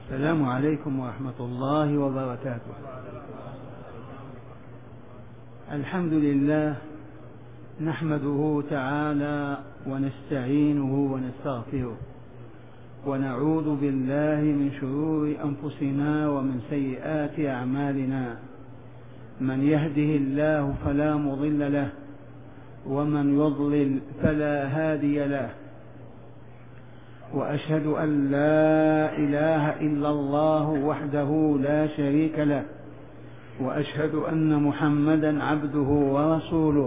السلام عليكم ورحمة الله وبركاته. الحمد لله نحمده تعالى ونستعينه ونستغفره ونعوذ بالله من شرور أنفسنا ومن سيئات أعمالنا. من يهده الله فلا مضل له ومن يضلل فلا هادي له، وأشهد أن لا إله إلا الله وحده لا شريك له، وأشهد أن محمدا عبده ورسوله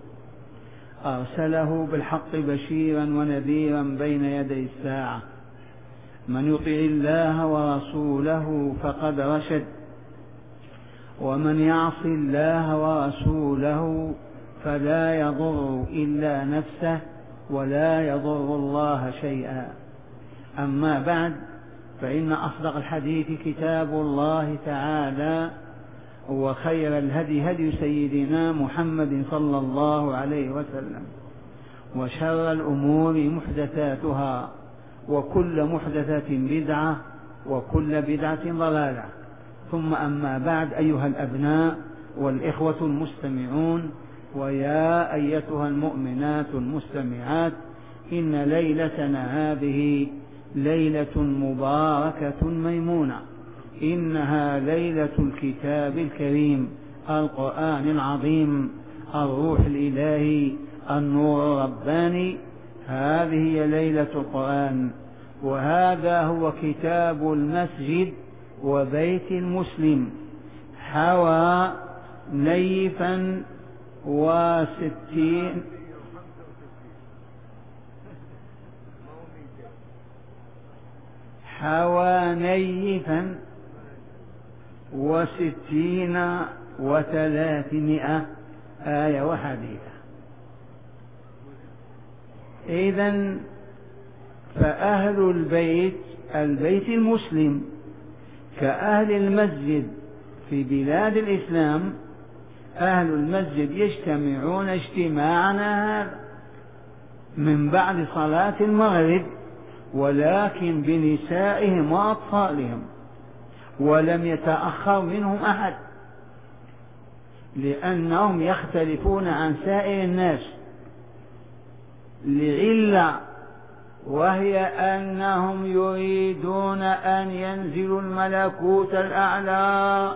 أرسله بالحق بشيرا ونذيرا بين يدي الساعة. من يطع الله ورسوله فقد رشد، ومن يعص الله ورسوله فلا يضر إلا نفسه ولا يضر الله شيئا. أما بعد، فإن أصدق الحديث كتاب الله تعالى، وخير الهدي هدي سيدنا محمد صلى الله عليه وسلم، وشر الأمور محدثاتها، وكل محدثة بدعة، وكل بدعة ضلالة. ثم أما بعد، أيها الأبناء والإخوة المستمعون، ويا أيتها المؤمنات المستمعات، إن ليلتنا هذه ليلة مباركة ميمونة، إنها ليلة الكتاب الكريم، القرآن العظيم، الروح الإلهي، النور الرباني. هذه هي ليلة القرآن، وهذا هو كتاب المسجد وبيت المسلم. حوى نيفا وستين حوى نيفا وستين وثلاثمائة آية وحديثة. إذن فأهل البيت المسلم كأهل المسجد في بلاد الإسلام. أهل المسجد يجتمعون اجتماعنا هذا من بعد صلاة المغرب، ولكن بنسائهم وأطفالهم، ولم يتأخر منهم أحد، لأنهم يختلفون عن سائر الناس لعلة، وهي أنهم يريدون أن ينزلوا الملكوت الأعلى،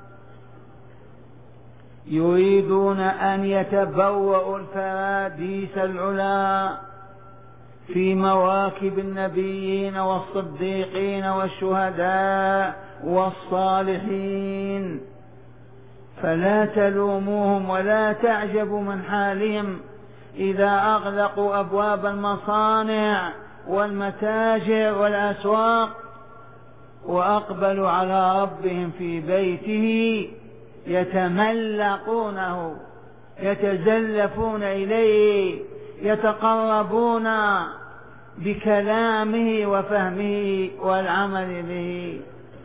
يريدون أن يتبوأوا الفراديس العلا في مواكب النبيين والصديقين والشهداء والصالحين. فلا تلوموهم ولا تعجبوا من حالهم إذا أغلقوا أبواب المصانع والمتاجر والأسواق وأقبلوا على ربهم في بيته، يتملقونه، يتزلفون إليه، يتقربون بكلامه وفهمه والعمل به.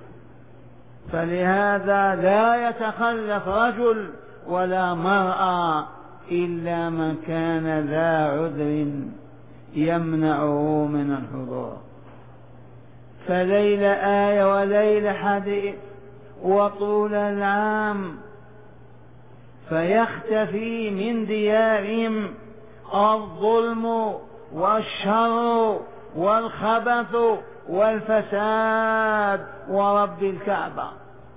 فلهذا لا يتخلف رجل ولا مرأة إلا من كان ذا عذر يمنعه من الحضور. فليل آية وليل حديث وطول العام، فيختفي من ديارهم الظلم والشر والخبث والفساد ورب الكعبة،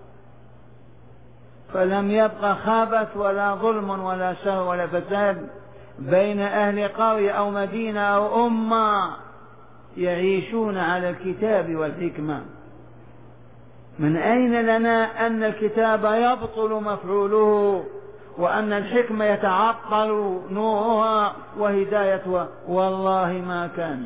فلم يبق خبث ولا ظلم ولا شر ولا فساد بين أهل قرية أو مدينة أو أمة يعيشون على الكتاب والحكمة. من أين لنا أن الكتاب يبطل مفعوله وأن الحكمة يتعطل نورها وهدايتها؟ والله ما كان.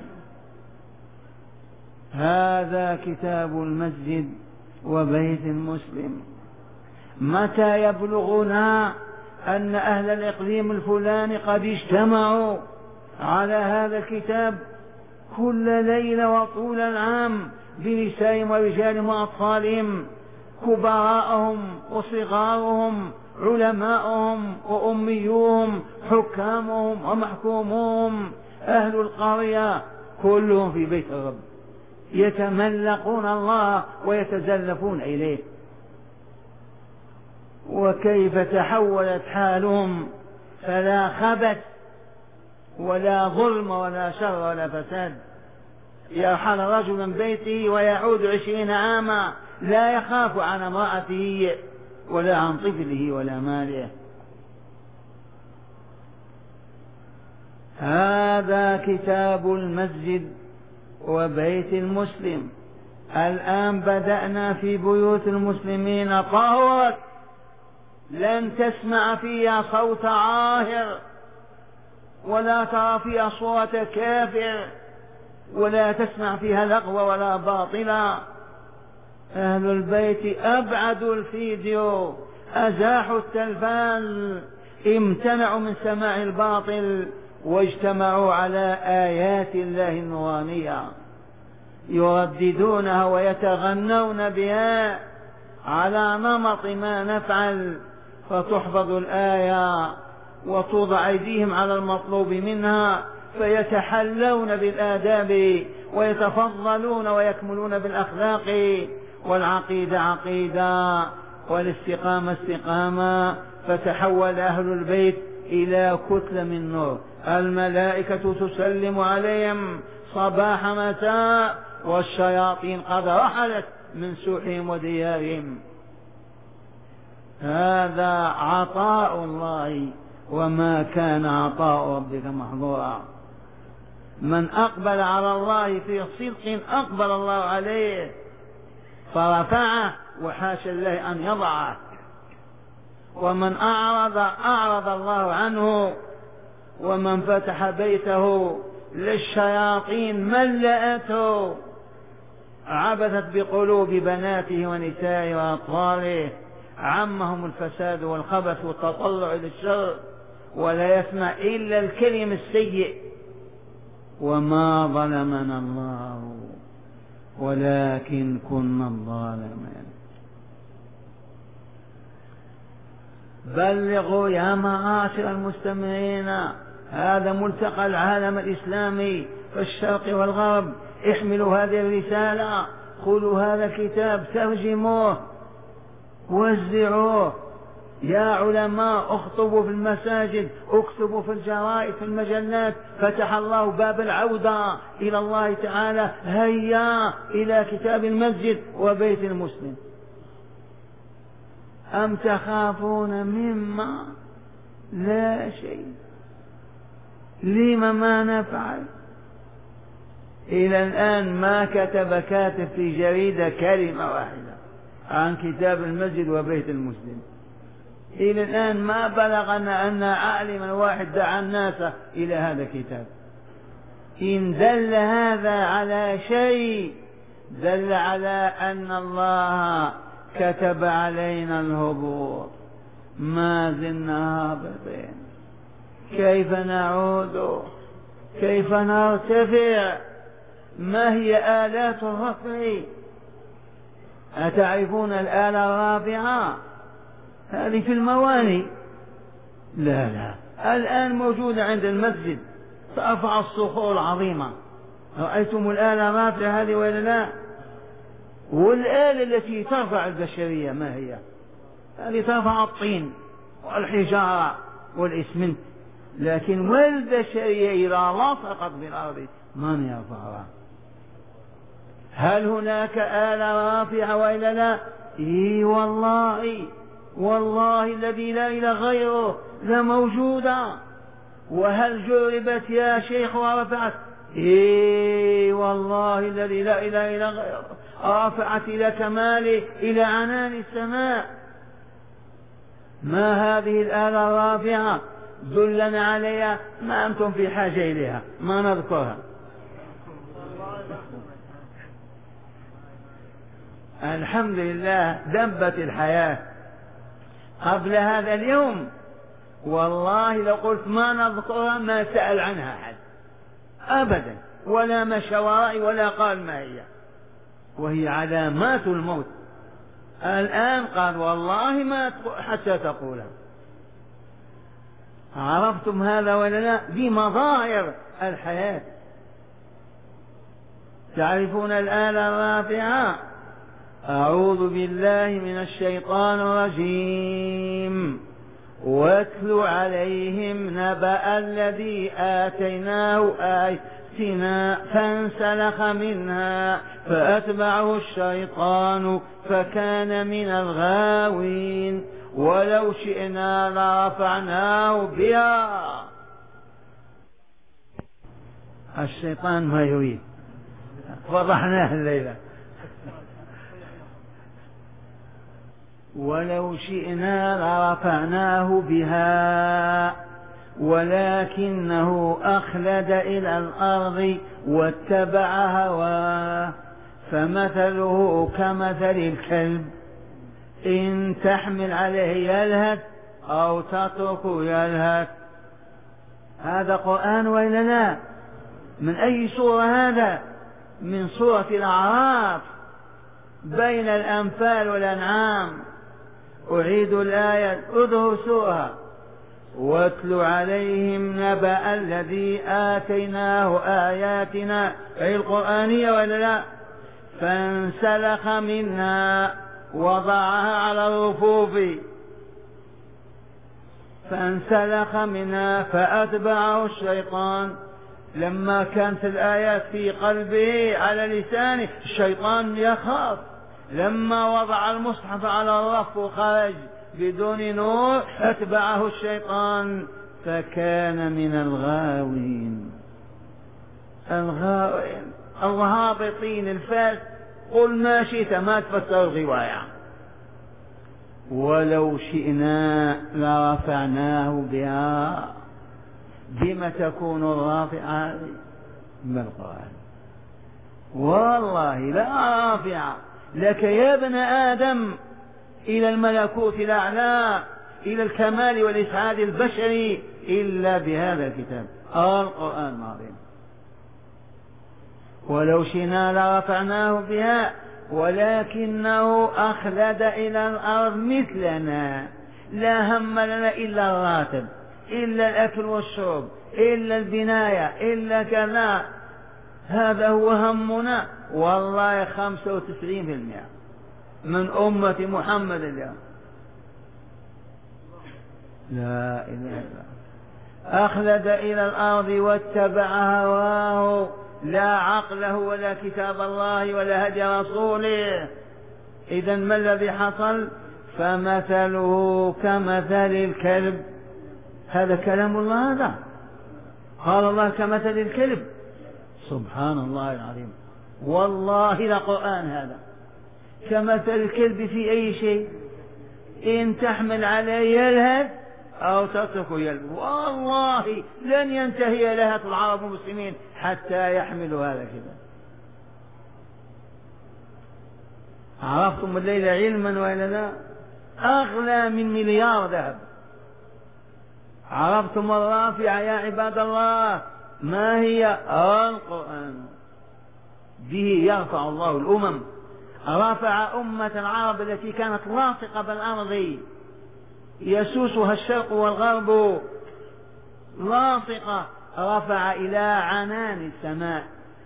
هذا كتاب المسجد وبيت المسلم. متى يبلغنا أن أهل الإقليم الفلاني قد اجتمعوا على هذا الكتاب كل ليلة وطول العام بنسائهم ورجالهم وأطفالهم، كبراءهم وصغارهم، علماءهم وأميوهم، حكامهم ومحكوموهم، أهل القرية، كلهم في بيت الرب يتملقون الله ويتزلفون إليه. وكيف تحولت حالهم، فلا خبث ولا ظلم ولا شر ولا فساد. يرحل رجل من بيته ويعود 20 عاما لا يخاف عن امرأته ولا عن طفله ولا ماله. هذا كتاب المسجد وبيت المسلم. الآن بدأنا في بيوت المسلمين طهرت، لن تسمع فيها صوت عاهر، ولا ترى فيها صورة كافر، ولا تسمع فيها لغو ولا باطلا. أهل البيت أبعدوا الفيديو، أزاحوا التلفاز، امتنعوا من سماع الباطل، واجتمعوا على آيات الله النورانية يرددونها ويتغنون بها على نمط ما نفعل، فتحفظ الآية وتوضع أيديهم على المطلوب منها، فيتحلون بالآداب ويتفضلون ويكملون بالأخلاق، والعقيدة عقيدة والاستقامة استقامة. فتحول أهل البيت إلى كتلة من نور، الملائكة تسلم عليهم صباح مساء، والشياطين قد رحلت من سوحهم وديارهم. هذا عطاء الله، وما كان عطاء ربك محظورا. من أقبل على الله في صدق أقبل الله عليه فرفعه، وحاشا الله أن يضعه. ومن أعرض الله عنه. ومن فتح بيته للشياطين ملأته، عبثت بقلوب بناته ونسائه وأطفاله، عمهم الفساد والخبث والتطلع للشر، ولا يسمع إلا الكلم السيء. وما ظلمنا الله ولكن كنا ظالمين. بلغوا يا معاشر المستمعين، هذا ملتقى العالم الإسلامي في الشرق والغرب. احملوا هذه الرسالة، خذوا هذا الكتاب، ترجموه، وزعوه. يا علماء اخطبوا في المساجد، اكتبوا في الجرائد في المجلات. فتح الله باب العودة إلى الله تعالى، هيا إلى كتاب المسجد وبيت المسلم. أم تخافون مما لا شيء؟ لم ما نفعل؟ إلى الآن ما كتب كاتب في جريدة كلمة واحدة عن كتاب المسجد وبيت المسلم. إلى الآن ما بلغنا أن عالما واحد دعا الناس إلى هذا الكتاب. إن دل هذا على شيء دل على أن الله كتب علينا الهبوط، ما زلنا هابطين. كيف نعود؟ كيف نرتفع؟ ما هي آلات الرفع؟ أتعرفون الآلة الرافعة؟ هذه في المواني. لا، الآن موجودة عند المسجد، ترفع الصخور العظيمة. رأيتم الآلة الرافعة هذه ولا لا؟ والآلة التي ترفع البشرية ما هي؟ هذه ترفع الطين والحجارة والإسمنت، لكن والبشرية إذا لصقت بالأرض من يرفعها؟ هل هناك آلة رافعة وإلا لا؟ إي والله الذي لا إله غيره لموجودة. وهل جربت يا شيخ ورفعت؟ إي والله الذي لا إله إلا غيره رفعت إلى كماله إلى عنان السماء. ما هذه الآلة الرافعة؟ دلنا عليها، ما أنتم في حاجة إليها، ما نذكرها. الحمد لله دبت الحياة قبل هذا اليوم. والله لو قلت ما نذكرها ما سأل عنها أحد أبدا، ولا مشى ورائي ولا قال ما هي، وهي علامات الموت. الآن قال والله ما حتى تقولها. عرفتم هذا ولا لا؟ دي مظاهر الحياة. تعرفون الآلة الرافعة؟ أعوذ بالله من الشيطان الرجيم. واتل عليهم نبأ الذي آتيناه آياتنا فانسلخ منها فأتبعه الشيطان فكان من الغاوين ولو شئنا لرفعناه بها. الشيطان ما يريد، فضحناه الليلة. ولو شئنا لرفعناه بها ولكنه أخلد إلى الأرض واتبع هواه فمثله كمثل الكلب إن تحمل عليه يلهث أو تتركه يلهث. هذا قرآن وإلا لا؟ من أي سورة هذا؟ من سورة الأعراف، بين الأنفال والأنعام. أعيد الآية، ادرسوها. واتل عليهم نبأ الذي آتيناه آياتنا، أي القرآنية ولا لا؟ فانسلخ منها، وضعها على الرفوف، فانسلخ منها فأتبعه الشيطان. لما كانت الآيات في قلبه على لسانه الشيطان يخاف. لما وضع المصحف على الرف وخرج بدون نور أتبعه الشيطان فكان من الغاوين. الغاوين الهابطين الفاس، قل ما شئت ما تفسر الغواية. ولو شئنا لرفعناه بها. بما تكون الرافعة؟ بالقرآن. والله لا رافعة لك يا ابن آدم إلى الملكوت الأعلى، إلى الكمال والإسعاد البشري إلا بهذا الكتاب القرآن العظيم. ولو شئنا لرفعناه بها ولكنه أخلد إلى الأرض مثلنا، لا هم لنا إلا الراتب، إلا الأكل والشرب، إلا البناية، إلا كذا. هذا هو همنا. والله 95% من أمة محمد اليوم. لا إله إلا الله. أخلد إلى الأرض واتبع هواه، لا عقله ولا كتاب الله ولا هدي رسوله. إذن ما الذي حصل؟ فمثله كمثل الكلب. هذا كلام الله، هذا قال الله كمثل الكلب. سبحان الله العظيم. والله لقرآن هذا. كمثل الكلب في أي شيء؟ إن تحمل عليه يلهث أو تتركه يلهث. والله لن ينتهي لهث العرب والمسلمين حتى يحملوا هذا كذا. عرفتم الليلة علما وإلا لا؟ أغلى من مليار ذهب. عرفتم الرافعة يا عباد الله؟ ما هي؟ القرآن. به يرفع الله الأمم. رفع أمة العرب التي كانت لاصقة بالأرض يسوسها الشرق والغرب، لاصقة، رفع إلى عنان السماء.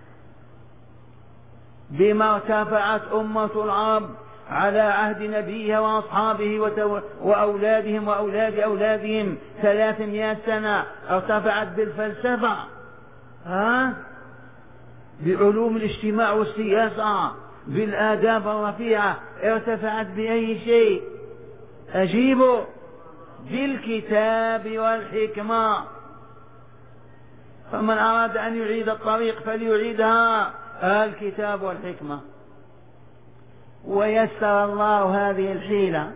بما ارتفعت أمة العرب على عهد نبيها وأصحابه وأولادهم وأولاد أولادهم 300 سنة. ارتفعت بالفلسفة، بعلوم الاجتماع والسياسة، بالآداب الرفيعة. ارتفعت بأي شيء؟ أجيبوا. بالكتاب والحكمة. فمن أراد أن يعيد الطريق فليعيدها الكتاب والحكمة. ويسر الله هذه الحيلة،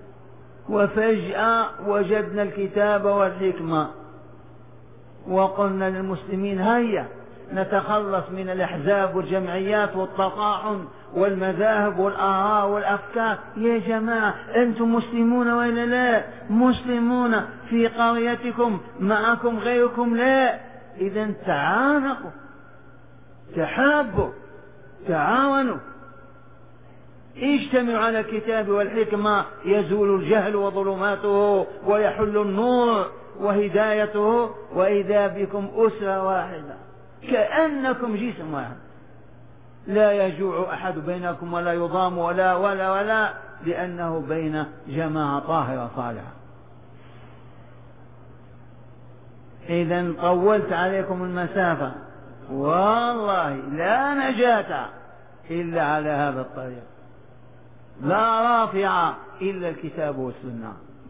وفجأة وجدنا الكتاب والحكمة، وقلنا للمسلمين هيا نتخلص من الأحزاب والجمعيات والتطاحن والمذاهب والآراء والأفكار. يا جماعة أنتم مسلمون وإلا لا؟ مسلمون في قريتكم، معكم غيركم لا. إذن تعانقوا، تحابوا، تعاونوا، اجتمعوا على الكتاب والحكمة، يزول الجهل وظلماته ويحل النور وهدايته، وإذا بكم أسرة واحدة كأنكم جسم واحد. لا يجوع أحد بينكم ولا يضام ولا لأنه بين جماعة طاهرة صالحة. إذا طولت عليكم المسافة، والله لا نجاة إلا على هذا الطريق، لا رافع إلا الكتاب والسنة.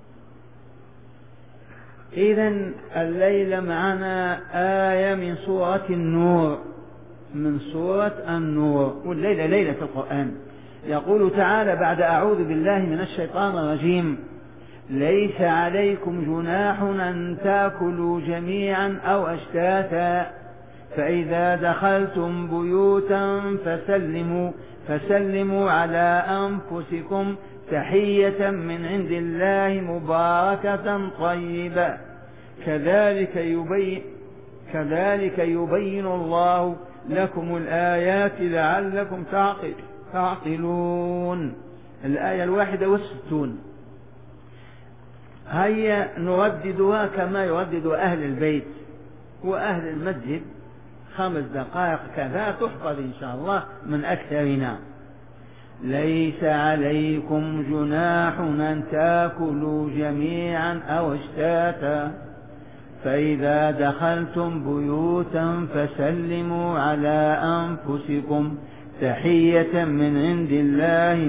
إذا الليلة معنا آية من سورة النور، من سورة النور، والليلة ليلة القرآن. يقول تعالى بعد أعوذ بالله من الشيطان الرجيم: ليس عليكم جناح أن تأكلوا جميعا أو أشتاتا فإذا دخلتم بيوتا فسلموا على أنفسكم تحية من عند الله مباركة طيبة كذلك يبين الله لكم الآيات لعلكم تعقلون. الآية 61. هيا نرددها كما يردد أهل البيت وأهل المسجد 5 دقائق كذا تحفظ إن شاء الله من أكثرنا. ليس عليكم جناح أن تأكلوا جميعا أو أشتاتا فإذا دخلتم بيوتا فسلموا على أنفسكم تحية من عند الله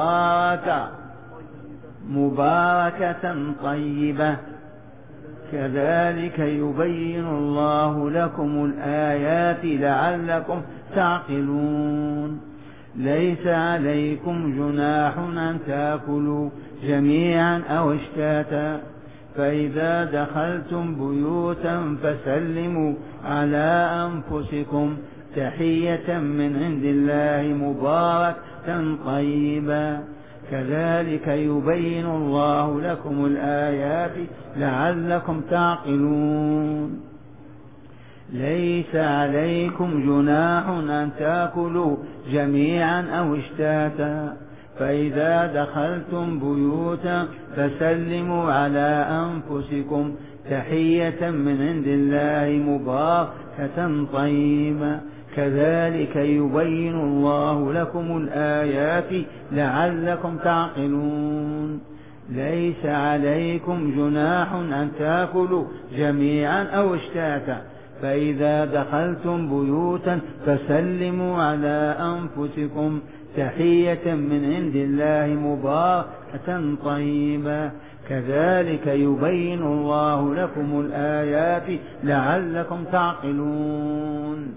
مباركة طيبة كذلك يبين الله لكم الآيات لعلكم تعقلون. ليس عليكم جناح أن تأكلوا جميعا أو أشتاتا فإذا دخلتم بيوتا فسلموا على أنفسكم تحية من عند الله مباركة طيبة كذلك يبين الله لكم الآيات لعلكم تعقلون. ليس عليكم جناح أن تأكلوا جميعا أو أشتاتا فإذا دخلتم بيوتا فسلموا على أنفسكم تحية من عند الله مباركة طيبة كذلك يبين الله لكم الآيات لعلكم تعقلون. ليس عليكم جناح أن تأكلوا جميعا أو أشتاتا فإذا دخلتم بيوتا فسلموا على أنفسكم تحية من عند الله مباركة طيبة كذلك يبين الله لكم الآيات لعلكم تعقلون.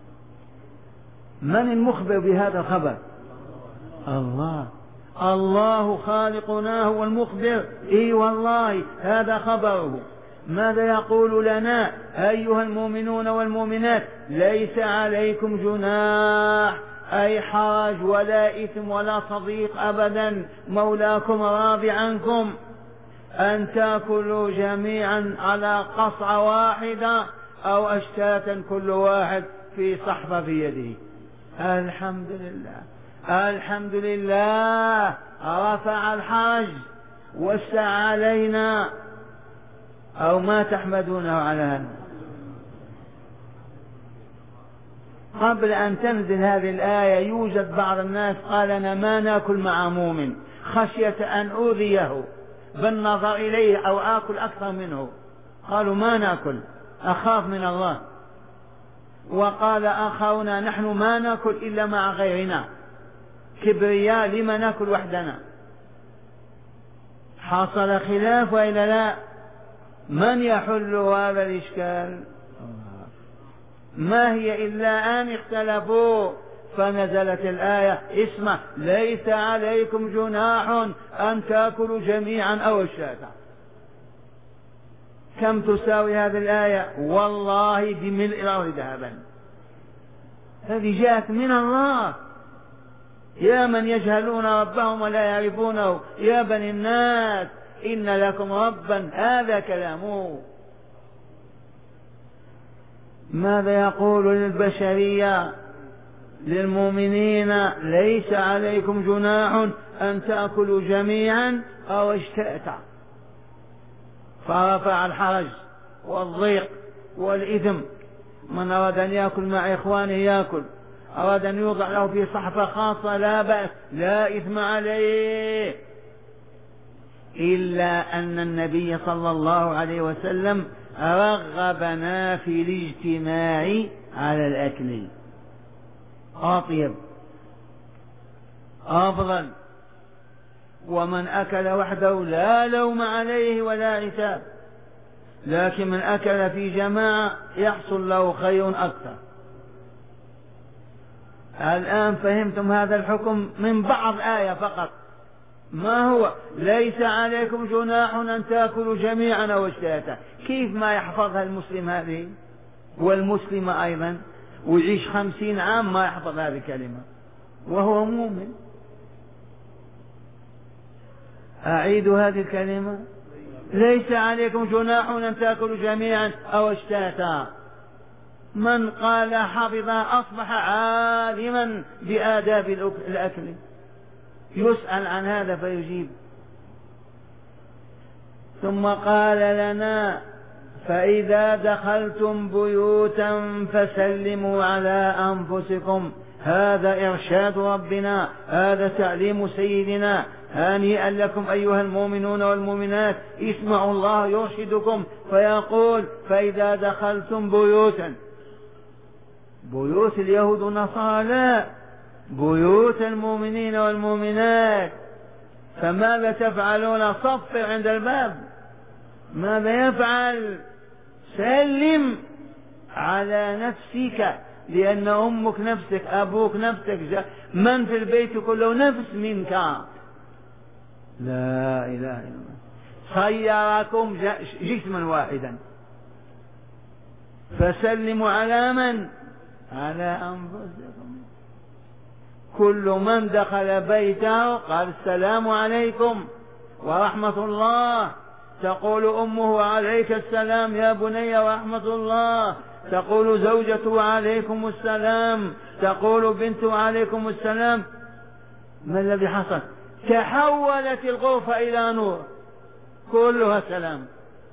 من المخبر بهذا الخبر؟ الله خالقنا هو المخبر. اي والله هذا خبره. ماذا يقول لنا أيها المؤمنون والمؤمنات؟ ليس عليكم جناح أي حرج ولا إثم ولا صديق أبدا، مولاكم راضي عنكم أن تأكلوا جميعا على قصعة واحدة أو أشتاتا كل واحد في صحفة في يده. الحمد لله رفع الحرج وسع علينا، أو ما تحمدونه على هذا؟ قبل أن تنزل هذه الآية يوجد بعض الناس قال أنا ما نأكل مع مؤمن خشية أن أوذيه بالنظر إليه أو آكل أكثر منه، قالوا ما نأكل أخاف من الله. وقال آخرون نحن ما نأكل إلا مع غيرنا، كبرياء لما نأكل وحدنا. حصل خلاف وإلا لا؟ من يحل هذا الإشكال؟ ما هي إلا أن اختلفوا فنزلت الآية اسمع ليس عليكم جناح أن تأكلوا جميعا أو أشتاتا. كم تساوي هذه الآية؟ والله بملء الأرض ذهبا. هذه جاءت من الله. يا من يجهلون ربهم ولا يعرفونه يا بني الناس إن لكم ربا، هذا كلامه. ماذا يقول للبشرية للمؤمنين؟ ليس عليكم جناح أن تأكلوا جميعا أو اشتاتا، فرفع الحرج والضيق والإثم. من أراد أن يأكل مع إخوانه يأكل، أراد أن يوضع له في صحفة خاصة لا بأس، لا إثم عليه، إلا أن النبي صلى الله عليه وسلم رغبنا في الاجتماع على الأكل، أطيب أفضل، ومن أكل وحده لا لوم عليه ولا عتاب، لكن من أكل في جماعة يحصل له خير أكثر. الآن فهمتم هذا الحكم من بعض آية فقط. ما هو؟ ليس عليكم جناح أن تأكلوا جميعا أو اشتاتا. كيف ما يحفظها المسلم هذه والمسلمة أيضا، ويعيش 50 عام ما يحفظ هذه الكلمة وهو مؤمن؟ أعيد هذه الكلمة: ليس عليكم جناح أن تأكلوا جميعا أو اشتاتا. من قال حفظها أصبح عالما بآداب الأكل، يسأل عن هذا فيجيب. ثم قال لنا: فإذا دخلتم بيوتا فسلموا على أنفسكم. هذا إرشاد ربنا، هذا تعليم سيدنا. هنيئا لكم أيها المؤمنون والمؤمنات، اسمعوا الله يرشدكم فيقول: فإذا دخلتم بيوتا، بيوت اليهود والنصارى لا، بيوت المؤمنين والمؤمنات. فماذا تفعلون؟ صفر عند الباب. ماذا يفعل؟ سلم على نفسك، لأن أمك نفسك، أبوك نفسك، من في البيت كله نفس منك. لا إله إلا الله. صيركم جسما واحدا، فسلموا على من؟ على أنفسكم. كل من دخل بيته قال: السلام عليكم ورحمة الله. تقول أمه: عليك السلام يا بني ورحمة الله. تقول زوجته: عليكم السلام. تقول بنته: عليكم السلام. ما الذي حصل؟ تحولت الغرفة إلى نور، كلها سلام.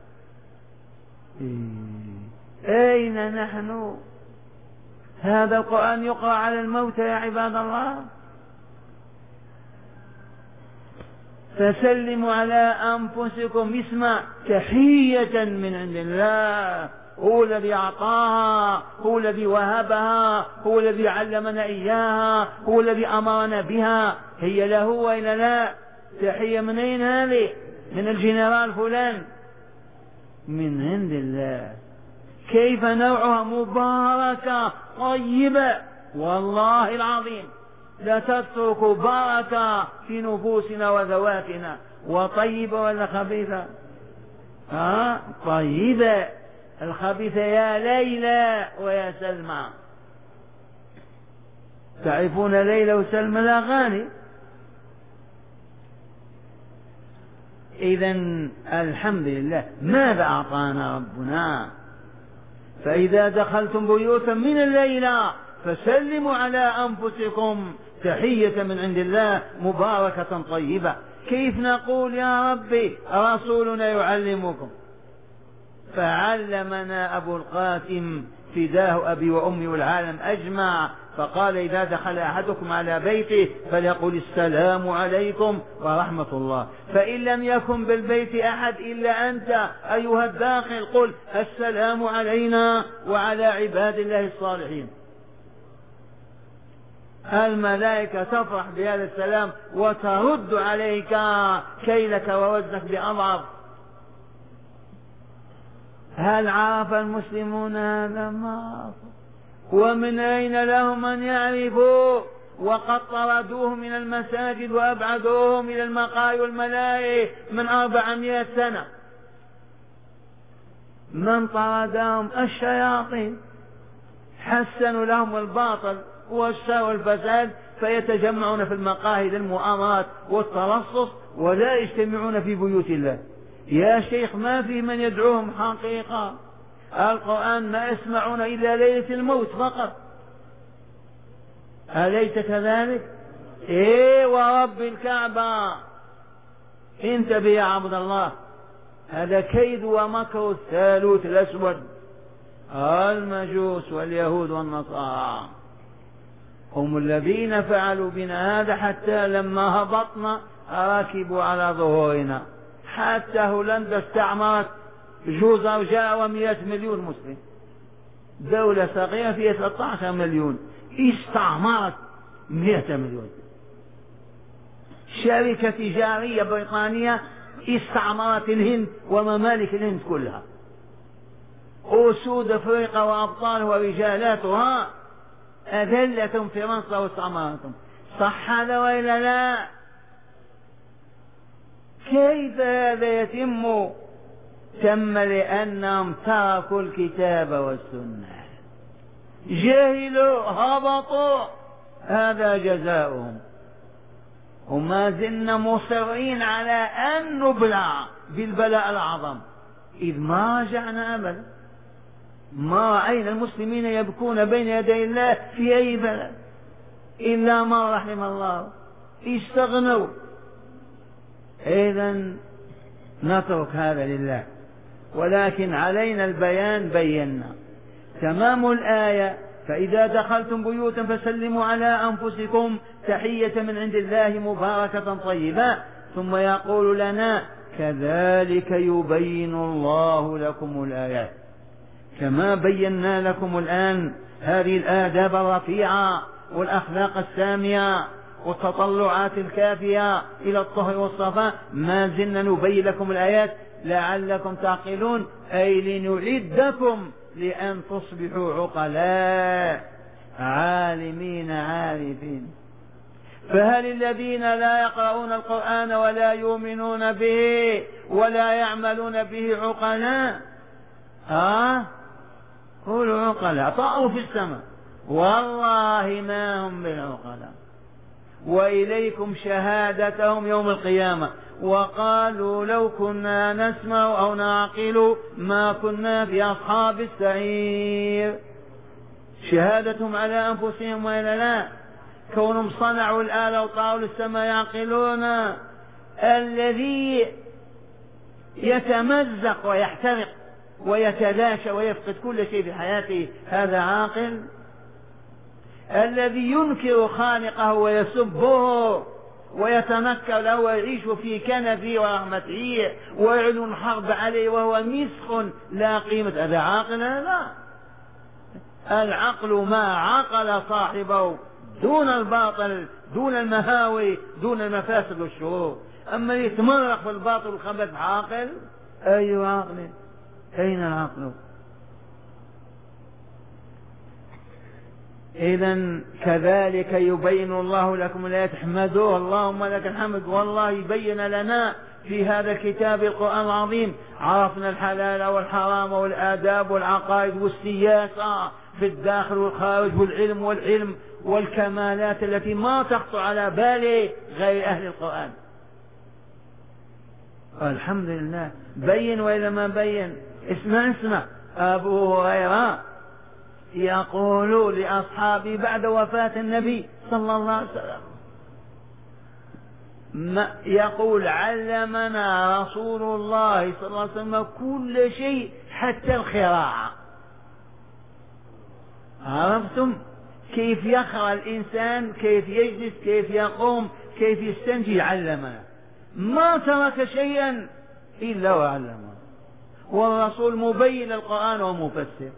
أين نحن؟ هذا القرآن يقرأ على الموتى يا عباد الله. فسلموا على أنفسكم. اسمع: تحية من عند الله، هو الذي أعطاها، هو الذي وهبها، هو الذي علمنا إياها، هو الذي أمرنا بها. هي له وإلا لا؟ تحية من أين هذه؟ من الجنرال فلان؟ من عند الله. كيف نوعها؟ مباركة طيبة، والله العظيم لا تترك بركة في نفوسنا وذواتنا. وطيبة ولا خبيثة؟ طيبة. الخبيثة يا ليلى ويا سلمى. تعرفون ليلى وسلمى الأغاني؟ إذن الحمد لله. ماذا أعطانا ربنا؟ فإذا دخلتم بيوتا من الليلة فسلموا على أنفسكم تحية من عند الله مباركة طيبة. كيف نقول يا ربي؟ رسولنا يعلمكم. فعلمنا أبو القاسم فداه أبي وأمي والعالم أجمع، فقال: إذا دخل أحدكم على بيته فليقل: السلام عليكم ورحمة الله. فإن لم يكن بالبيت أحد إلا أنت أيها الداخل، قل: السلام علينا وعلى عباد الله الصالحين. الملائكة تفرح بهذا السلام وترد عليك كيلك ووزنك بأضعف. هل عرف المسلمون هذا؟ ما. ومن أين لهم أن يعرفوا؟ وقد طردوهم من المساجد وأبعدوهم إلى المقاهي والملاهي من 400 سنة. من طردهم؟ الشياطين. حسنوا لهم الباطل والشر والفساد، فيتجمعون في المقاهي للمؤامرات والترصص ولا يجتمعون في بيوت الله. يا شيخ ما في من يدعوهم حقيقة. القرآن ما يسمعون إلا ليلة الموت فقط. أليس كذلك؟ ورب الكعبة انتبه يا عبد الله، هذا كيد ومكر الثالوث الأسود، المجوس واليهود والنصارى. هم الذين فعلوا بنا هذا، حتى لما هبطنا ركبوا على ظهورنا. حتى هولندا استعمرت جزر جاء و100 مليون مسلم، دولة صغيرة فيها 13 مليون استعمرت 100 مليون. شركة تجارية بريطانية استعمرت الهند وممالك الهند كلها. أسود أفريقيا وأبطال ورجالاتها أذلتهم فرنسا واستعمرتهم. صح هذا وإلا لا؟ كيف هذا يتم؟ تم لأنهم تركوا الكتاب والسنة، جهلوا هبطوا، هذا جزاؤهم. وما زلنا مصرين على أن نبلع بالبلاء الأعظم، إذ ما رجعنا أبدا. ما رأينا المسلمين يبكون بين يدي الله في أي بلد إلا ما رحم الله، استغنوا. إذن نترك هذا لله، ولكن علينا البيان. بينا تمام الآية: فإذا دخلتم بيوتا فسلموا على أنفسكم تحية من عند الله مباركة طيبة. ثم يقول لنا: كذلك يبين الله لكم الآيات. كما بينا لكم الآن هذه الآداب الرفيعة والأخلاق السامية والتطلعات الكافية إلى الطهر والصفاء، ما زلنا نبين لكم الآيات لعلكم تعقلون، أي لنعدكم لأن تصبحوا عقلاء عالمين عارفين. فهل الذين لا يقرؤون القرآن ولا يؤمنون به ولا يعملون به عقلاء؟ قولوا عقلاء، طاعوا في السماء، والله ما هم بالعقلاء. وإليكم شهادتهم يوم القيامة، وقالوا لو كنا نسمع أو نعقل ما كنا في أصحاب السعير. شهادتهم على أنفسهم وإلا لا؟ كونهم صنعوا الآلة وطاروا للسماء يعقلون. الذي يتمزق ويحترق ويتلاشى ويفقد كل شيء في حياته هذا عاقل؟ الذي ينكر خالقه ويسبه ويتنكر له ويعيش في كنفه ورحمته ويعلن حرب عليه وهو مسخ لا قيمة، هذا عاقل؟ لا. العقل ما عقل صاحبه دون الباطل، دون المهاوي، دون المفاسد والشرور. أما يتمرق في الباطل والخبث عاقل؟ أي عقل؟ أين العقل؟ إذن كذلك يبين الله لكم الآيات. احمدوه، اللهم لك الحمد. والله يبين لنا في هذا الكتاب القرآن العظيم، عرفنا الحلال والحرام والآداب والعقائد والسياسة في الداخل والخارج والعلم والكمالات التي ما تخطر على بال غير أهل القرآن. الحمد لله بين وإذا ما بين. اسمع أبو هريرة يقول لأصحابه بعد وفاة النبي صلى الله عليه وسلم، يقول: علمنا رسول الله صلى الله عليه وسلم كل شيء حتى الخراعة. عرفتم كيف يخرع الإنسان، كيف يجلس، كيف يقوم، كيف يستنجي؟ علمنا، ما ترك شيئا إلا وعلمنا. والرسول مبين القرآن ومفسر.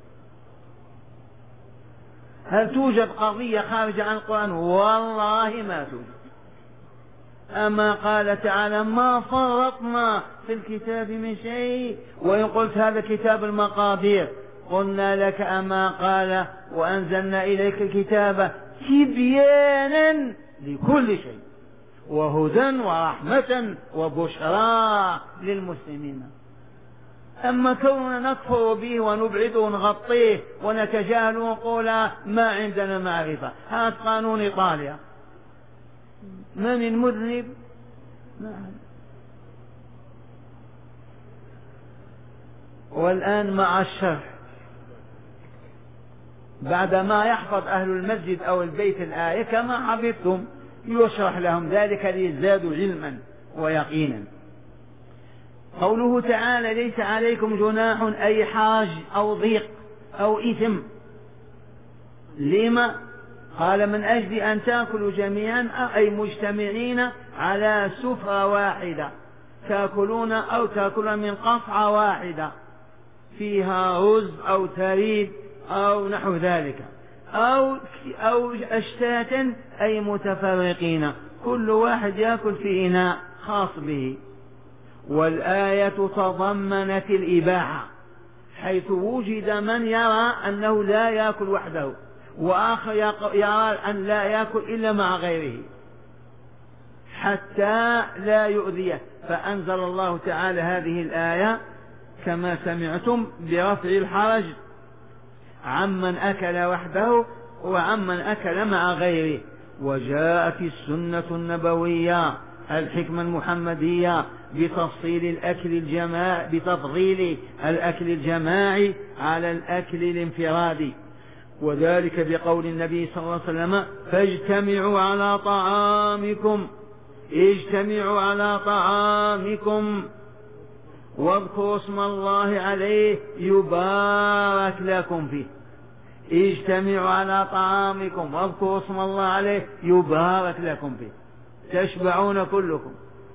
هل توجد قضية خارجة عن القرآن؟ والله ما توجد. أما قال تعالى: ما فرطنا في الكتاب من شيء. وإن قلت هذا كتاب المقادير، قلنا لك: أما قال: وأنزلنا إليك الكتاب تبيانا لكل شيء وهدى ورحمة وبشرى للمسلمين. أما كوننا نكفر به ونبعده ونغطيه ونتجاهل ونقول ما عندنا معرفة، هذا قانون إيطاليا. من المذنب؟ والآن مع الشرح، بعدما يحفظ أهل المسجد أو البيت الآية كما حفظتم، يشرح لهم ذلك ليزدادوا علما ويقينا. قوله تعالى: ليس عليكم جناح أي حرج أو ضيق أو إثم. لما؟ قال من أجل أن تأكلوا جميعا أي مجتمعين على سفرة واحدة، تأكلون أو تأكلون من قصعة واحدة فيها رز أو ثريد أو نحو ذلك، أو أشتاتا أي متفرقين، كل واحد يأكل في إناء خاص به. والآية تضمنت الإباحة، حيث وجد من يرى أنه لا يأكل وحده، وآخر يرى أن لا يأكل إلا مع غيره حتى لا يؤذيه، فأنزل الله تعالى هذه الآية كما سمعتم برفع الحرج عمن أكل وحده وعمن أكل مع غيره. وجاءت السنة النبوية الحكمة المحمدية بتفضيل الأكل الجماعي على الأكل الانفرادي، وذلك بقول النبي صلى الله عليه وسلم: فاجتمعوا على طعامكم واذكروا اسم الله عليه يبارك لكم فيه. اجتمعوا على طعامكم واذكروا اسم الله عليه يبارك لكم فيه، تشبعون كلكم.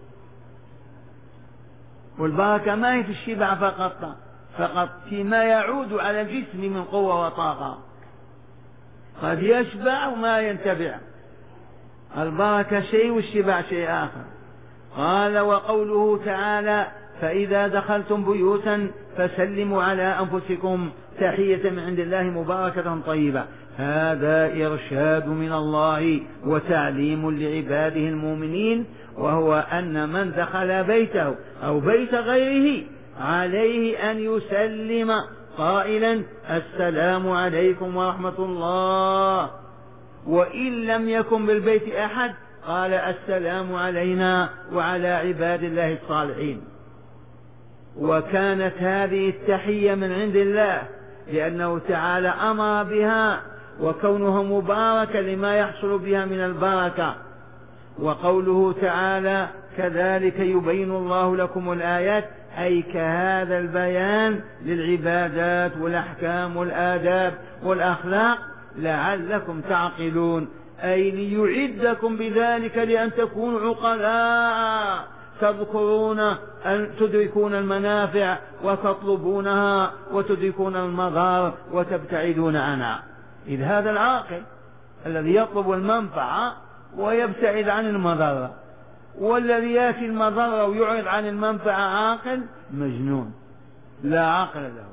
والبركة ما هي في الشبع فقط فيما يعود على الجسم من قوة وطاقة، قد يشبع وما ينتبع، البركة شيء والشبع شيء آخر. قال: وقوله تعالى: فإذا دخلتم بيوتا فسلموا على أنفسكم تحية من عند الله مباركة طيبة، هذا إرشاد من الله وتعليم لعباده المؤمنين، وهو أن من دخل بيته أو بيت غيره عليه أن يسلم قائلا: السلام عليكم ورحمة الله، وإن لم يكن بالبيت أحد قال: السلام علينا وعلى عباد الله الصالحين. وكانت هذه التحية من عند الله لأنه تعالى أمر بها، وكونها مباركة لما يحصل بها من البركة. وقوله تعالى: كذلك يبين الله لكم الآيات، أي كهذا البيان للعبادات والأحكام والآداب والأخلاق لعلكم تعقلون، أي ليعدكم بذلك لأن تكونوا عقلاء تذكرون أن تدركون المنافع وتطلبونها وتدركون المضار وتبتعدون عنها. إذ هذا العاقل الذي يطلب المنفعة ويبتعد عن المضرة، والذي يأتي المضرة ويعرض عن المنفعة عاقل مجنون لا عقل له.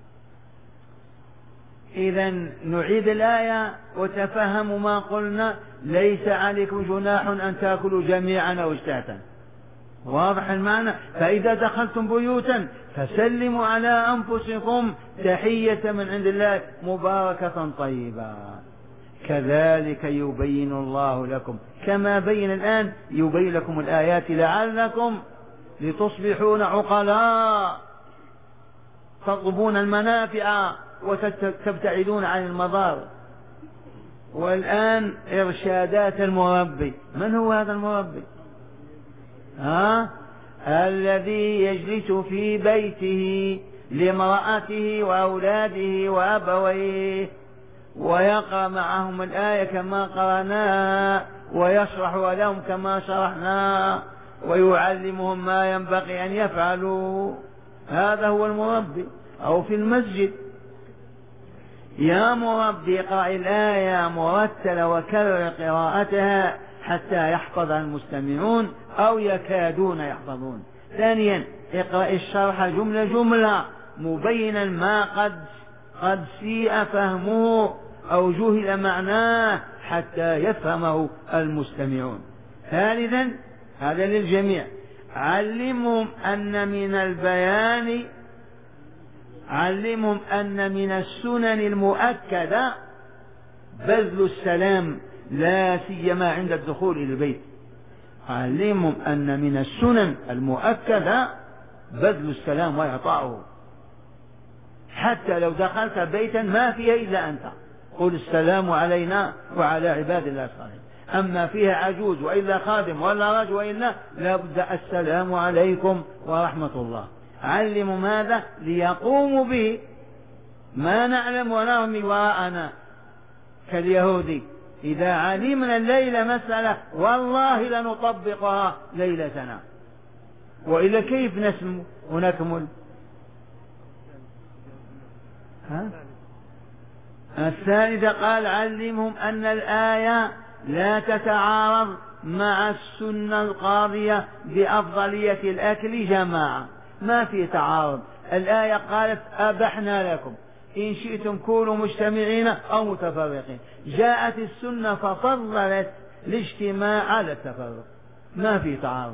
إذا نعيد الآية وتفهموا ما قلنا: ليس عليكم جناح أن تأكلوا جميعا أو اشتاتا. واضح المعنى؟ فإذا دخلتم بيوتا فسلموا على أنفسكم تحية من عند الله مباركة طيبة. كذلك يبين الله لكم، كما بين الآن يبين لكم الآيات لعلكم لتصبحون عقلاء تطلبون المنافع وتبتعدون عن المضار. والآن إرشادات المربي. من هو هذا المربي؟ الذي يجلس في بيته لامرأته وأولاده وأبويه ويقرأ معهم الآية كما قرأناها ويشرح لهم كما شرحنا ويعلمهم ما ينبغي أن يفعلوا. هذا هو المربي. أو في المسجد: يا مربي اقرأ الآية مرتلة وكرر قراءتها حتى يحفظها المستمعون أو يكادون يحفظون. ثانيا: اقرأ الشرح جملة جملة مبينا ما قد سيء فهمه أو جهل معناه حتى يفهمه المستمعون. ثالثا: هذا للجميع: علمهم أن من السنن المؤكدة بذل السلام، لا سيما عند الدخول إلى البيت. علمهم أن من السنن المؤكدة بذل السلام وإعطاؤه، حتى لو دخلت بيتا ما فيها إلا أنت قل: السلام علينا وعلى عباد الله الصالحين. أما فيها عجوز وإلا خادم ولا رجل وإلا لابد السلام عليكم ورحمة الله. علموا ماذا؟ ليقوموا به. ما نعلم ونرمي وراءنا كاليهودي إذا علمنا الليلة مسألة والله لنطبقها ليلتنا، وإلا كيف نسمو ونكمل؟ الثالثة قال علمهم أن الآية لا تتعارض مع السنة القاضية بأفضلية الأكل جماعة، ما في تعارض. الآية قالت أبحنا لكم إن شئتم كونوا مجتمعين أو متفرقين، جاءت السنة ففضلت الاجتماع على التفرق، ما في تعارض.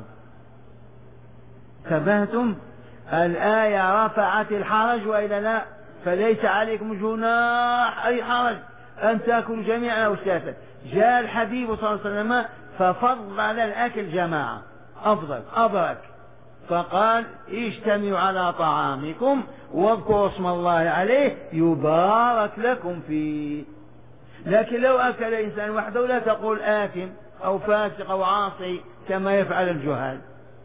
تبهتم؟ الآية رفعت الحرج وإلا لا؟ فليس عليكم جناح أي حرج أن تأكلوا جميعا أو شتاتا. جاء الحبيب صلى الله عليه وسلم ففضل الأكل جماعة أفضل أبرك، فقال اجتمعوا على طعامكم واذكروا اسم الله عليه يبارك لكم فيه. لكن لو أكل إنسان وحده لا تقول آثم أو فاسق أو عاصي كما يفعل الجهال،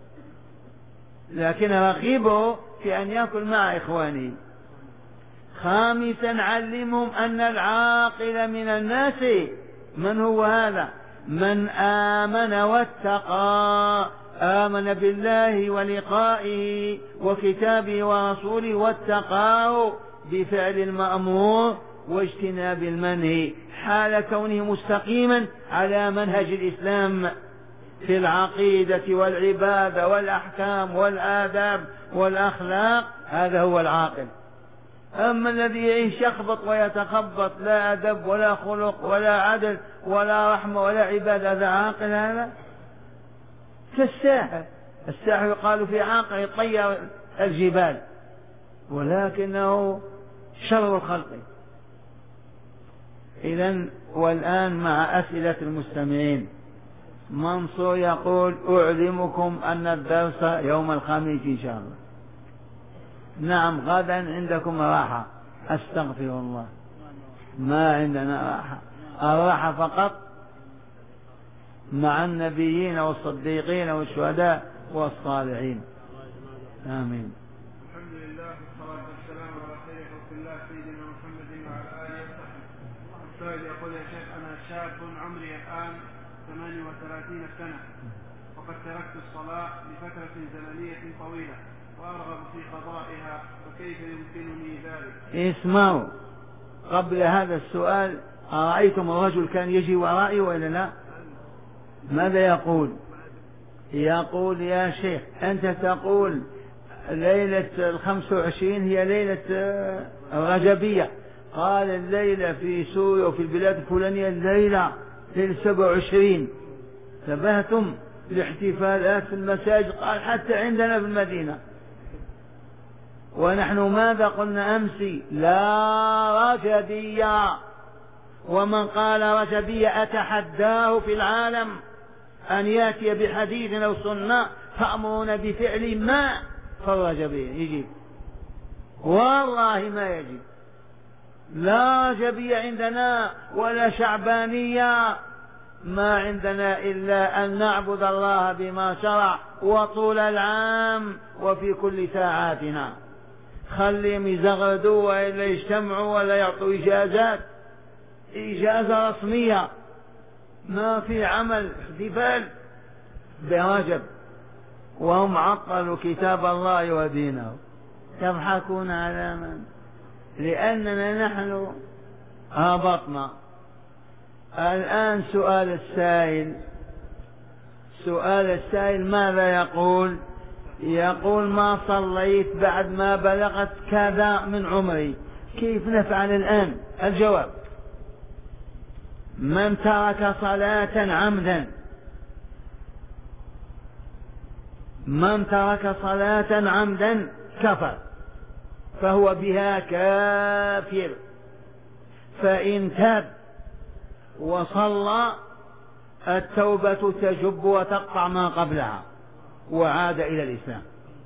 لكن رغبه في أن يأكل مع إخوانه. خامسا علمهم أن العاقل من الناس من هو هذا؟ من آمن واتقى، آمن بالله ولقائه وكتابه ورسوله واتقاه بفعل المأمور واجتناب المنهي، حال كونه مستقيما على منهج الإسلام في العقيدة والعبادة والأحكام والآداب والأخلاق. هذا هو العاقل. أما الذي يعيش يخبط ويتخبط، لا أدب ولا خلق ولا عدل ولا رحمة ولا عبادة، هذا عاقل؟ هذا كالساحر. الساحر يقال في عاقل يطير الجبال، ولكنه شر الخلق. إذن والآن مع أسئلة المستمعين. منصور يقول أعلمكم أن الدرس يوم الخميس إن شاء الله. نعم غدا عندكم راحة. أستغفر الله، ما عندنا راحة، الراحة فقط مع النبيين والصديقين والشهداء والصالحين. آمين. الحمد لله والصلاة والسلام على خير خلق الله سيدنا محمد وعلى آله وصحبه. السائل يقول يا شيخ أنا شاب عمري الآن 38 سنة، وقد تركت الصلاة لفترة زمنية طويلة وأرغب في قضائها، فكيف يمكنني ذلك؟ اسمعوا، قبل هذا السؤال أرأيتم الرجل كان يجي ورائي وإلا لا؟ ماذا يقول؟ يقول يا شيخ أنت تقول ليلة 25 هي ليلة الرجبية، قال الليلة في سوريا وفي البلاد الفلانية الليلة 27. تبهتم؟ الاحتفالات في المساجد، قال حتى عندنا في المدينة. ونحن ماذا قلنا أمس؟ لا رجبية. ومن قال رجبية أتحداه في العالم أن يأتي بحديث أو سنة تأمرون بفعل ما فالرجبية يجيب، والله ما يجيب. لا رجبية عندنا ولا شعبانية، ما عندنا إلا أن نعبد الله بما شرع وطول العام وفي كل ساعاتنا. خليهم يزغردوا وإلا يجتمعوا ولا يعطوا إجازات، إجازة رسمية، ما في عمل احتفال برجب، وهم عطلوا كتاب الله ودينه. يضحكون على من؟ لأننا نحن هبطنا. الآن سؤال السائل ماذا يقول؟ يقول ما صليت بعد ما بلغت كذا من عمري، كيف نفعل الآن؟ الجواب: من ترك صلاة عمدا، من ترك صلاة عمدا كفر، فهو بها كافر. فإن تاب وصلى التوبة تجب وتقطع ما قبلها وعاد إلى الإسلام.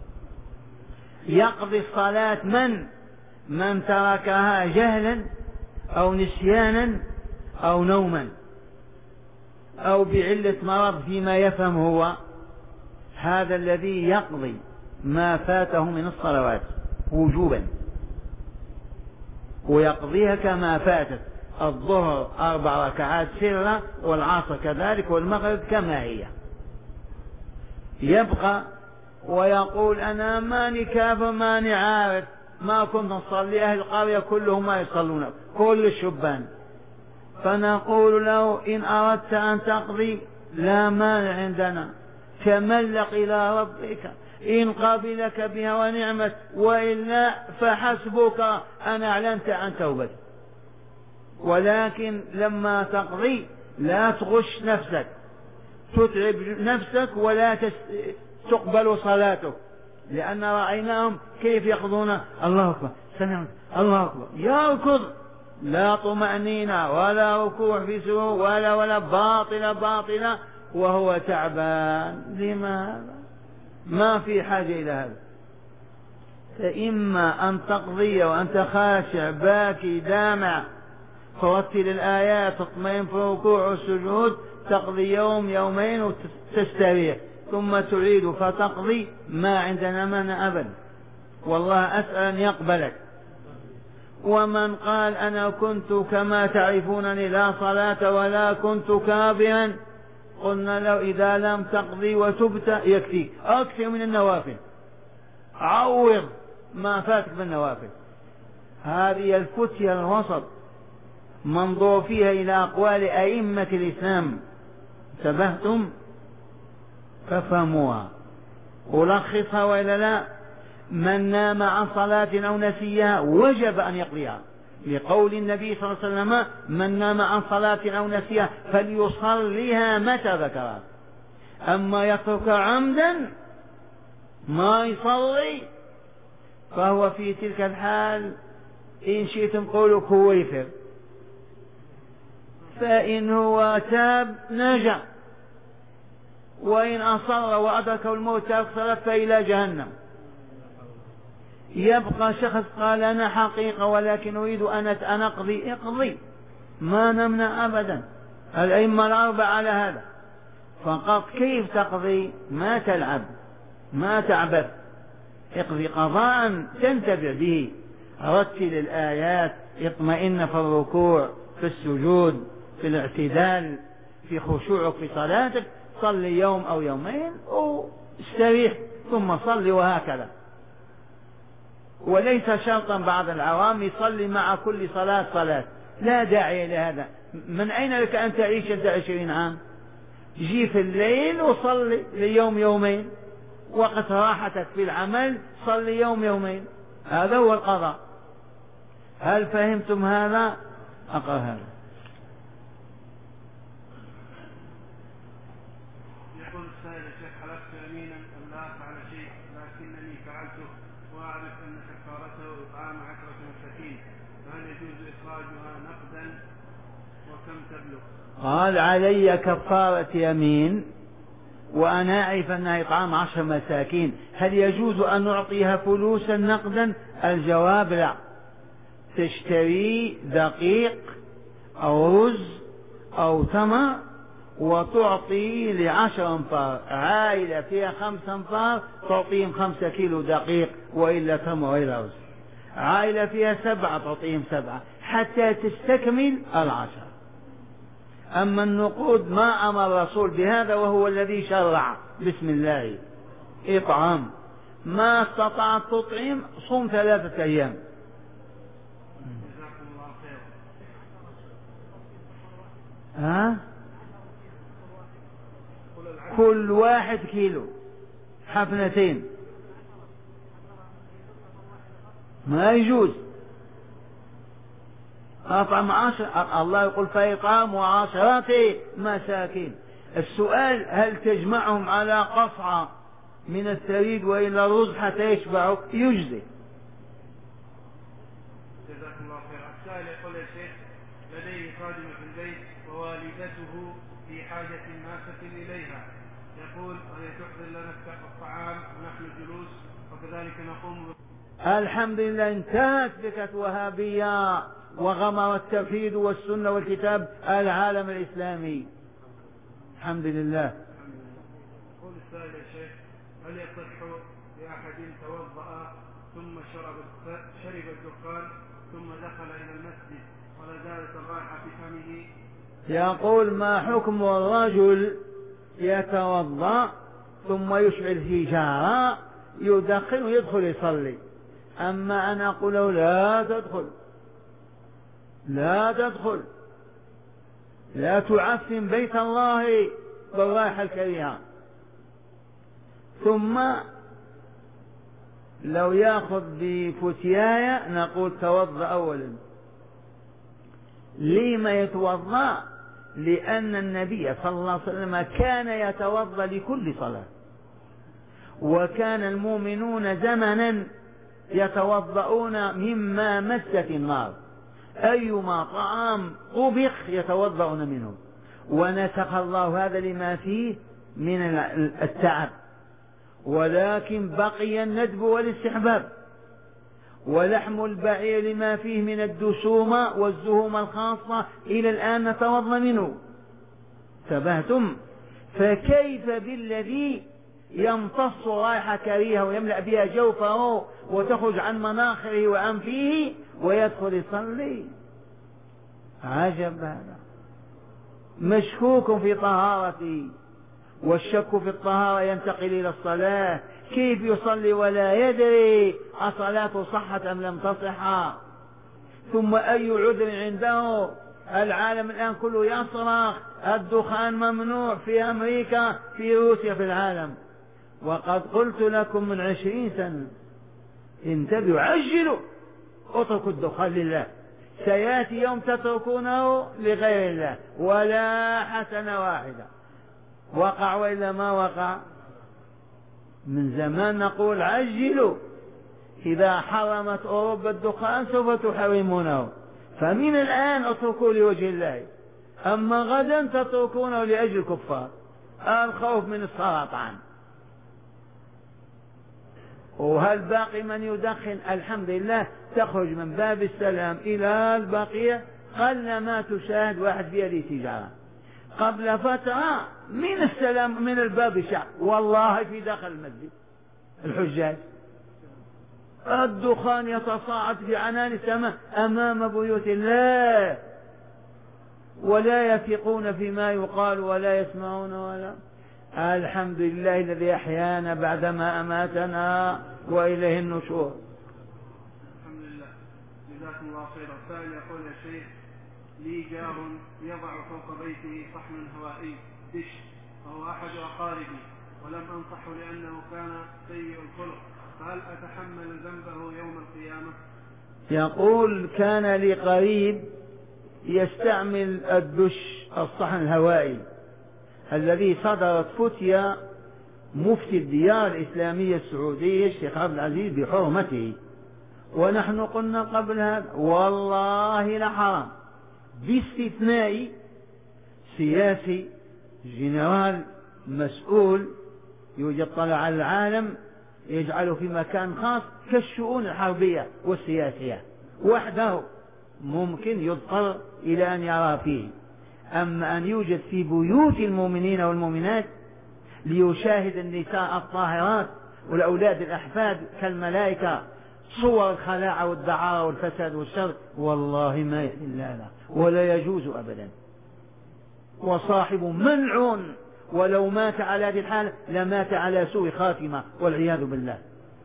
يقضي الصلاة من تركها جهلا أو نسيانا أو نوما أو بعلة مرض فيما يفهم هو، هذا الذي يقضي ما فاته من الصلوات وجوبا، ويقضيها كما فاتت الظهر 4 ركعات سرة، والعصر كذلك، والمغرب كما هي. يبقى ويقول أنا ماني كافر ماني عارف، ما كنت نصلي، أهل القرية كلهم ما يصلون كل الشبان. فنقول له إن أردت أن تقضي لا مانع عندنا، تملق إلى ربك، إن قبلك بها ونعمت، وإلا فحسبك أن أعلنت عن توبتك. ولكن لما تقضي لا تغش نفسك، تتعب نفسك، ولا تقبل صلاتك، لأن رأيناهم كيف يقضون الله أكبر سمع الله أكبر يركض، لا طمأنينة ولا ركوع في سجود ولا باطلة وهو تعبان. لماذا؟ ما في حاجة إلى هذا. فإما أن تقضي وأنت خاشع باكي دامع، فرتل الآيات، تطمئن في الركوع والسجود، تقضي يوم يومين وتستريح، ثم تعيد فتقضي، ما عندنا مانع أبدا، والله أسأل أن يقبلك. ومن قال أنا كنت كما تعرفونني لا صلاة ولا كنت كافرا، قلنا له إذا لم تقضي وتبت يكفيك، أكثر من النوافل، عوض ما فاتك بالنوافل. هذه الفتية الوسط منظور فيها إلى أقوال أئمة الإسلام، انتبهتم؟ ففهموها. ألخصها وإلا لا؟ من نام عن صلاة أو نسيها وجب أن يقضيها، لقول النبي صلى الله عليه وسلم من نام عن صلاة أو نسيها فليصليها متى ذكرها. أما يترك عمدا ما يصلي فهو في تلك الحال إن شئتم قولوا كويفر، فإن هو تاب نجا، وإن أصر وأدركه الموت ترك صلاة فإلى جهنم. يبقى شخص قال أنا حقيقة ولكن أريد أن أقضي، اقضي، ما نمنع أبدا، الأئمة الأربعة على هذا. فقط كيف تقضي؟ ما تلعب ما تعبث، اقضي قضاء تنتفع به، رتل الآيات، اطمئن في الركوع في السجود في الاعتدال في خشوعك في صلاتك، صلي يوم أو يومين واستريح ثم صلي، وهكذا. وليس شرطا بعض العوام يصلي مع كل صلاة، لا داعي لهذا. من أين لك أن تعيش أنت 20 عام؟ جي في الليل وصلي ليوم يومين، وقت راحتك في العمل صلي يوم يومين، هذا هو القضاء. هل فهمتم هذا؟ أقرأ هذا. يقول السائل: الشيخ حلفت يمينا أن لا أفعل شيء لكنني فعلته وأعرف أن كفارته إطعام 10 مساكين، فهل يجوز إخراجها نقدا وكم تبلغ؟ قال علي كفارة يمين وأنا أعرف أنها إطعام 10 مساكين، هل يجوز أن نعطيها فلوسا نقدا؟ الجواب لا. تشتري دقيق أو رز أو تمر وتعطي ل10 أنفار، عائلة فيها 5 أنفار تعطيهم 5 كيلو دقيق وإلا تمر وإلا رز، عائلة فيها 7 تعطيهم 7 حتى تستكمل 10. أما النقود ما أمر الرسول بهذا، وهو الذي شرع بسم الله إطعام. ما استطعت تطعم صم 3 أيام. جزاكم الله خير. كل 1 كيلو، حفنتين، ما يجوز. أطعم 10، الله يقول فإطعام 10 مساكين. السؤال هل تجمعهم على قصعة من الثريد وإلا رز حتى يشبعوا؟ يجزي. جزاكم الله خير. السائل يقول: يا شيخ لديه خادمة في البيت ووالدته في حاجة ماسة إليها، يقول وهي تحضر لنا الطعام ونحن جلوس وكذلك نقوم الحمد لله انتهت فكرة وهابية وغمر التوحيد والسنة والكتاب العالم الإسلامي، الحمد لله. يقول السائل: يا شيخ هل يصح لأحد توضأ ثم شرب الدخان ثم دخل إلى المسجد ولا زالت الرائحة في فمه. يقول ما حكم الرجل يتوضأ ثم يشعل سيجارة يدخن ويدخل يصلي، أما أنا أقول له لا تدخل لا تدخل، لا تعفن بيت الله بالرائحة الكريهة. ثم لو يأخذ بفتيايا نقول توضأ أولا. لما يتوضأ؟ لأن النبي صلى الله عليه وسلم كان يتوضأ لكل صلاة، وكان المؤمنون زمنا يتوضؤون مما مست النار، أيما طعام طبخ يتوضؤون منه، ونسخ الله هذا لما فيه من التعب، ولكن بقي الندب والاستحباب. ولحم البعير لما فيه من الدسومة والزهوم الخاصة إلى الآن نتوضأ منه. انتبهتم؟ فكيف بالذي يمتص رائحة كريهة ويملأ بها جوفه وتخرج عن مناخره وأنفه ويدخل يصلي؟ عجب هذا، مشكوك في طهارته، والشك في الطهارة ينتقل إلى الصلاة. كيف يصلي ولا يدري أصلاته صحت أم لم تصح؟ ثم أي عذر عنده؟ العالم الآن كله يصرخ الدخان ممنوع في أمريكا في روسيا في العالم، وقد قلت لكم من 20 سنة انتبهوا عجلوا اتركوا الدخان لله، سيأتي يوم تتركونه لغير الله ولا حسنة واحدة. وقع وإلا ما وقع؟ من زمان نقول عجلوا، إذا حرمت أوروبا الدخان سوف تحرمونه، فمن الآن اتركوا لوجه الله، أما غدا تتركونه لأجل الكفار، الخوف من السرطان. وهل باقي من يدخن؟ الحمد لله تخرج من باب السلام إلى البقية قل ما تشاهد واحد بيده سيجارة. قبل فترة من السلام من الباب شعب والله في داخل المسجد الحجاج الدخان يتصاعد في عنان السماء أمام بيوت الله، ولا يثقون فيما يقال ولا يسمعون ولا. الحمد لله الذي أحيانا بعدما أماتنا وإليه النشور. الحمد لله، جزاكم الله خيرا. السائل يقول يا شيخ لي جار يضع فوق بيته صحن هوائي دش، وهو أحد أقاربي، ولم أنصحه لأنه كان سيء الخلق، فهل أتحمل ذنبه يوم القيامة؟ يقول كان لي قريب يستعمل الدش الصحن الهوائي الذي صدرت فتيا مفتي الديار الإسلامية السعودية الشيخ عبد العزيز بحرمته، ونحن قلنا قبل هذا والله لحرام، باستثناء سياسي جنرال مسؤول يوجد طلع على العالم يجعله في مكان خاص كالشؤون الحربية والسياسية وحده ممكن يضطر إلى أن يرى فيه. أما أن يوجد في بيوت المؤمنين والمؤمنات ليشاهد النساء الطاهرات والأولاد الأحفاد كالملائكة صور الخلاعة والدعارة والفساد والشر، والله ما يحل هذا ولا يجوز أبدا، وصاحب ملعون، ولو مات على هذه الحالة لمات على سوء خاتمة والعياذ بالله.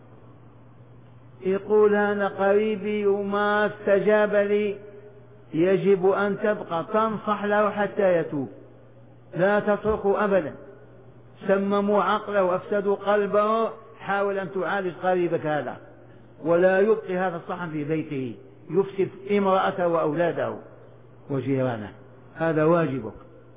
يقول أنا قريبي وما استجاب لي، يجب أن تبقى تنصح له حتى يتوب، لا تتركه أبدا، سمموا عقله وأفسدوا قلبه، حاول أن تعالج قريبك هذا، ولا يبقي هذا الصحن في بيته يفسد امرأته وأولاده وجيرانه، هذا واجبك.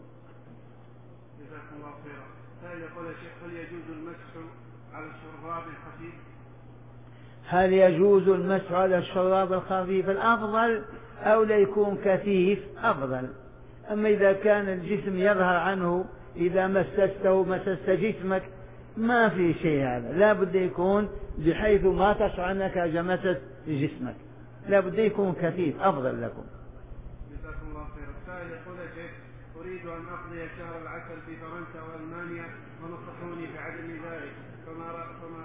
جزاكم الله خيرا. هل يقول يا شيخ هل يجوز المسح على الشراب الخفيف؟ هل يجوز المسح على الشراب الخفيف؟ الأفضل أو لا يكون كثيف أفضل، أما إذا كان الجسم يظهر عنه إذا مسست جسمك ما في شيء، هذا لا بد يكون بحيث ما تشعر أنك جمست جسمك، لا بد يكون كثيف أفضل لكم. جزاكم الله خيرا. السائل يقول يا شيخ أريد أن أقضي شهر العسل في فرنسا وألمانيا ونصحوني بعدم ذلك، فما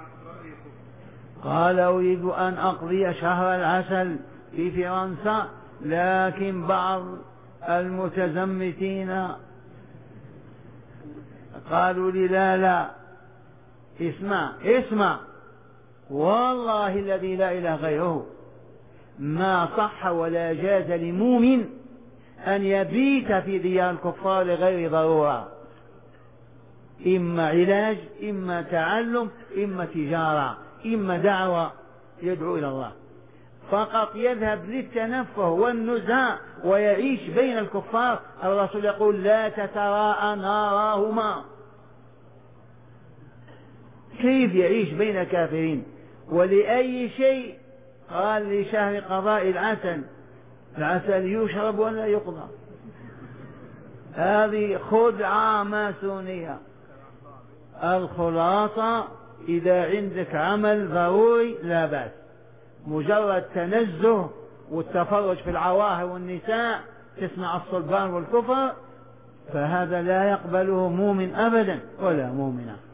رأيكم؟ قال أريد أن أقضي شهر العسل في فرنسا لكن بعض المتزمتين قالوا لي لا اسمع والله الذي لا إله غيره ما صح ولا جاز لمؤمن أن يبيت في ديار الكفار لغير ضرورة، إما علاج، إما تعلم، إما تجارة، إما دعوة يدعو إلى الله، فقط يذهب للتنفه والنزهة ويعيش بين الكفار. الرسول يقول لا تتراءى ناراهما. كيف يعيش بين كافرين؟ ولأي شيء؟ قال لشهر قضاء العسل يشرب ولا يقضى. هذه خدعة ماسونية. الخلاصة إذا عندك عمل ضروري لا بأس، مجرد تنزه والتفرج في العواهر والنساء، تسمع الصلبان والكفر، فهذا لا يقبله مؤمن أبدا ولا مؤمنة.